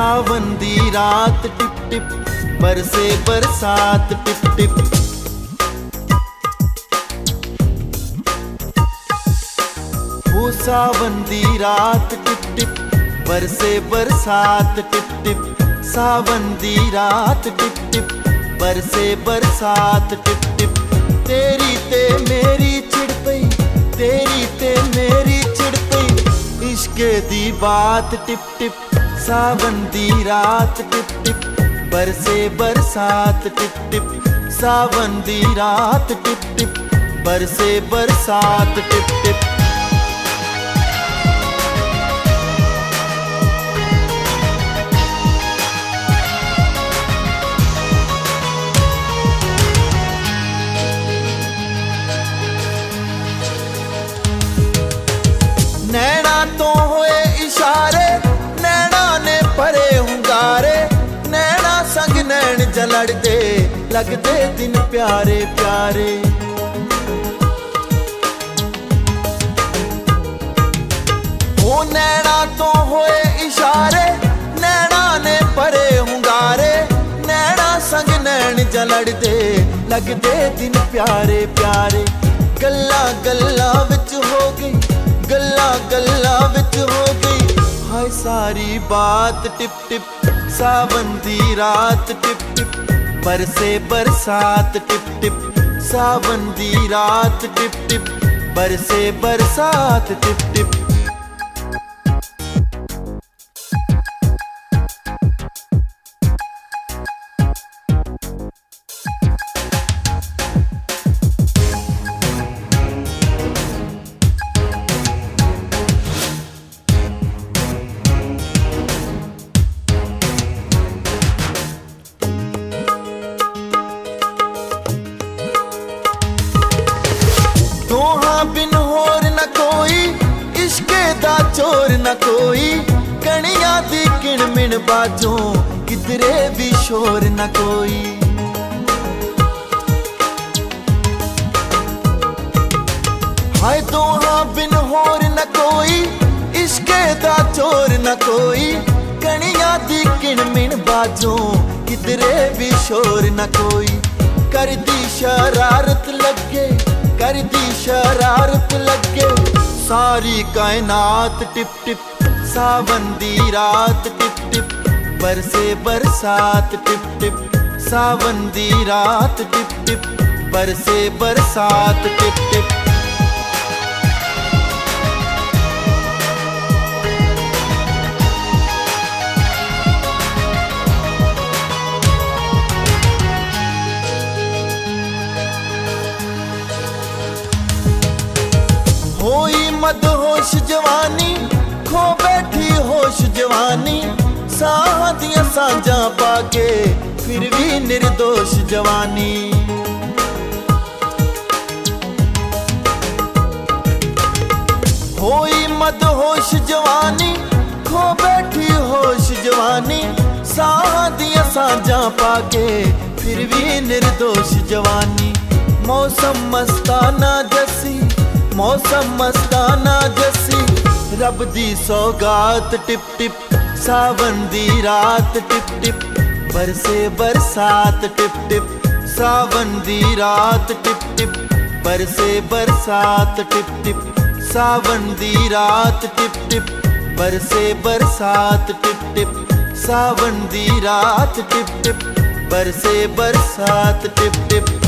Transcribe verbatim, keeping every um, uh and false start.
सावन दी रात tip tip बरसे बरसात टिप टिप। वो सावन दी रात टिप टिप बरसे बरसात टिप टिप। सावन दी रात टिप टिप बरसे बरसात टिप टिप। तेरी ते मेरी चिड़ पई, तेरी ते मेरी चिड़ पई, इश्के दी बात टिप टिप। सावन दी रात टिप टिप बरसे बरसात टिप टिप। सावन दी रात टिप टिप बरसे बरसात टिप टिप। नैना तो हुए इशारे, नैना ने परे हुंगारे, नैना संग नैन जलड़ दे, लगदे दिन प्यारे प्यारे। ओ नैना तो हुए इशारे, नैना ने परे हुंगारे, नैना संग नैन जलड़ दे, लगदे दिन प्यारे प्यारे। गल्ला गल्ला विच हो गई, गल्ला गल्ला विच हो गई, हाय सारी बात टिप टिप। सावन दी रात टिप टिप बरसे बरसात टिप टिप। सावन दी रात टिप टिप बरसे बरसात टिप टिप। दोहां बिन होर न कोई, इश्के दा चोर न कोई, कणियां दी किण मिण बाजों किधरे भी शोर न कोई। हाय दोहां बिन होर न कोई, इश्के दा चोर न कोई, कणियां दी किण मिण बाजों किधरे भी शोर न कोई। करदी शरारत लगे, करदी शरारत लगे, सारी कायनात टिप टिप। सावन दी रात टिप टिप बरसे बरसात टिप टिप। सावन दी रात टिप टिप बरसे बरसात टिप टिप। होई मदहोश जवानी, खो बैठी होश जवानी, साह दियां सांझां पाके फिर भी निर्दोष जवानी। होई मदहोश जवानी, खो बैठी होश जवानी, साह दियां सांझां पाके फिर भी निर्दोष जवानी। मौसम मस्ताना जसी, मौसम मस्ताना जसी, रब दी सौगात टिप टिप। सावन दी रात टिप टिप बरसे बरसात टिप टिप। सावन दी रात टिप टिप बरसे बरसात टिप टिप। सावन दी रात टिप टिप बरसे बरसात टिप टिप। सावन दी रात टिप टिप बरसे बरसात टिप टिप।